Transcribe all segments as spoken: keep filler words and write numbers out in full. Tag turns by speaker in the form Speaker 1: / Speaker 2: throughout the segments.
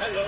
Speaker 1: Hello.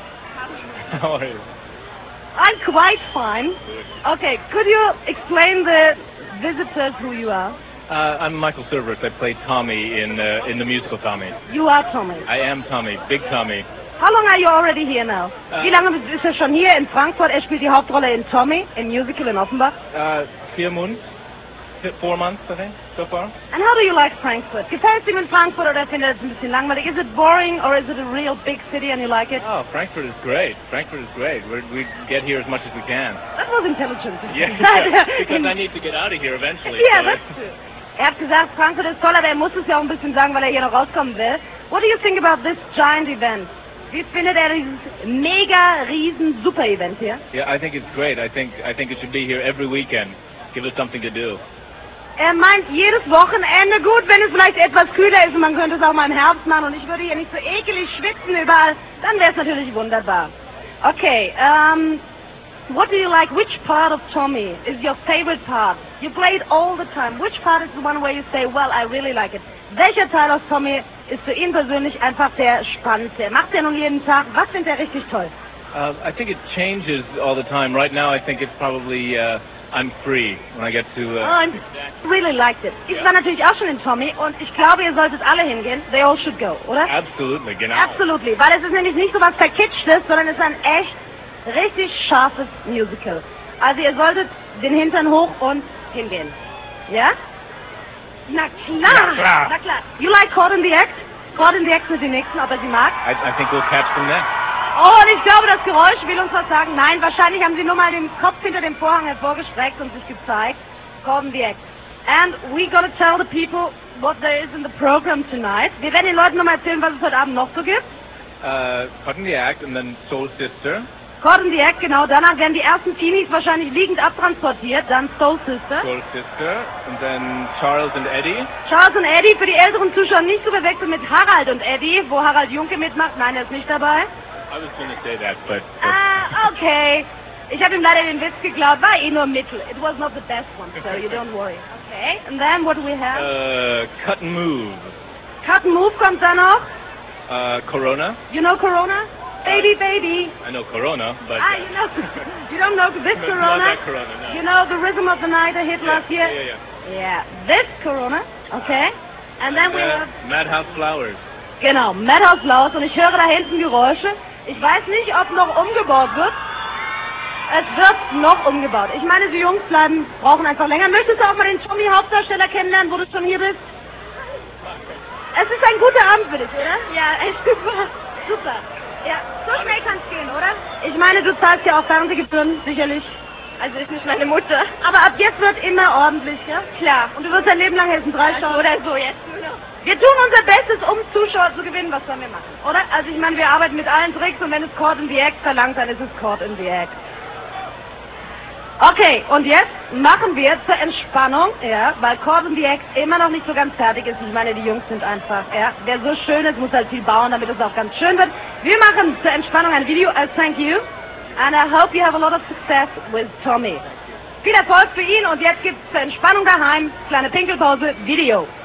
Speaker 1: How are you?
Speaker 2: I'm quite fine. Okay, could you explain the visitors who you are?
Speaker 1: Uh, I'm Michael Cerverus. I play Tommy in uh, in the musical Tommy.
Speaker 2: You are Tommy.
Speaker 1: I am Tommy, Big Tommy.
Speaker 2: How long are you already here now?
Speaker 1: Uh,
Speaker 2: Wie lange ist er schon hier in Frankfurt? Er spielt die Hauptrolle in Tommy, im Musical in Offenbach.
Speaker 1: Uh, vier Monate? Four months, I think, so far.
Speaker 2: And how do you like Frankfurt? Gefällt es ihm in Frankfurt oder findet er es ein bisschen langweilig? Is it boring or is it a real big city and you like it?
Speaker 1: Oh, Frankfurt is great. Frankfurt is great. We're, we get here as much as we can.
Speaker 2: That was intelligent.
Speaker 1: Yeah, because I need to get out of here eventually.
Speaker 2: Yeah,
Speaker 1: so
Speaker 2: that's true. Er hat gesagt, Frankfurt ist toll, aber er muss es ja auch ein bisschen sagen, weil er hier noch rauskommen will. What do you think about this giant event? Wie findet er dieses mega, riesen, super Event hier?
Speaker 1: Yeah, I think it's great. I think I think it should be here every weekend. Give us something to do.
Speaker 2: Er meint jedes Wochenende, gut, wenn es vielleicht etwas kühler ist und man könnte es auch mal im Herbst machen und ich würde hier nicht so ekelig schwitzen überall, dann wäre es natürlich wunderbar. Okay, um, what do you like? Which part of Tommy is your favorite part? You play it all the time. Which part is the one where you say, well, I really like it? Welcher Teil aus Tommy ist für ihn persönlich einfach der spannendste? Macht er nun jeden Tag? Was findet er richtig toll?
Speaker 1: Uh, I think it changes all the time. Right now, I think it's probably uh, I'm free when I get to. Uh,
Speaker 2: oh, I really liked it. Ich war natürlich auch schon in Tommy und ich glaube, ihr solltet alle hingehen. They all should go, oder?
Speaker 1: Absolutely, genau.
Speaker 2: Absolutely, weil es ist nämlich nicht so was Verkitschtes, sondern es ist ein echt, richtig scharfes Musical. Also ihr solltet den Hintern hoch und hingehen. Ja? Na klar!
Speaker 1: Na klar!
Speaker 2: Na klar. You like Caught in the Act? Caught in the Act sind die nächsten, ob er sie mag?
Speaker 1: I, I think we'll catch them next.
Speaker 2: Oh, und ich glaube, das Geräusch will uns was sagen. Nein, wahrscheinlich haben sie nur mal den Kopf hinter dem Vorhang hervorgestreckt und sich gezeigt. Caught in the Act. And we're gonna tell the people what there is in the program tonight. Wir werden den Leuten nochmal erzählen, was es heute Abend noch so gibt.
Speaker 1: Uh, Caught in the Act and then Soul Sister.
Speaker 2: Caught in the Act, genau. Danach werden die ersten Teenies wahrscheinlich liegend abtransportiert. Dann Soul Sister.
Speaker 1: Soul Sister. And then Charles and Eddie.
Speaker 2: Charles und Eddie, für die älteren Zuschauer nicht zu verwechseln mit Harald und Eddie, wo Harald Junke mitmacht. Nein, er ist nicht dabei.
Speaker 1: I was going to say that, but... but
Speaker 2: Ah, okay. Ich habe ihm leider den Witz geglaubt. War eh nur Mittel. It was not the best one, so you don't worry. Okay. And then what do we have?
Speaker 1: Uh, Cut and Move.
Speaker 2: Cut and Move kommt da noch.
Speaker 1: Uh, Corona.
Speaker 2: You know Corona? Baby, baby.
Speaker 1: I know Corona, but...
Speaker 2: Ah, you know... You don't know this
Speaker 1: No,
Speaker 2: Corona?
Speaker 1: not that Corona, no.
Speaker 2: You know the Rhythm of the Night I hit
Speaker 1: yeah,
Speaker 2: last year?
Speaker 1: Yeah, yeah,
Speaker 2: Yeah. This Corona. Okay. And then we
Speaker 1: uh,
Speaker 2: have...
Speaker 1: Madhouse Flowers.
Speaker 2: Genau, Madhouse Flowers. Und ich höre da hinten Geräusche. Ich weiß nicht, ob noch umgebaut wird. Es wird noch umgebaut. Ich meine, die Jungs bleiben, brauchen einfach länger. Möchtest du auch mal den Tommy Hauptdarsteller kennenlernen, wo du schon hier bist? Es ist ein guter Abend für dich, oder? Ja, echt super. Super. Ja, so schnell kann's gehen, oder? Ich meine, du zahlst ja auch Fernsehgebühren, sicherlich. Also ist nicht meine Mutter. Aber ab jetzt wird immer ordentlich, ja? Klar. Und du wirst dein Leben lang Hessen drei schauen. Oder so, jetzt nur noch. Wir tun unser Bestes, um Zuschauer zu gewinnen. Was sollen wir machen, oder? Also ich meine, wir arbeiten mit allen Tricks und wenn es Caught in the Act verlangt, dann ist es Caught in the Act. Okay, und jetzt machen wir zur Entspannung, ja, weil Caught in the Act immer noch nicht so ganz fertig ist. Ich meine, die Jungs sind einfach, ja, wer so schön ist, muss halt viel bauen, damit es auch ganz schön wird. Wir machen zur Entspannung ein Video als Thank you. And I hope you have a lot of success with Tommy. Viel Erfolg für ihn und jetzt gibt's zur Entspannung daheim, kleine Pinkelpause, Video.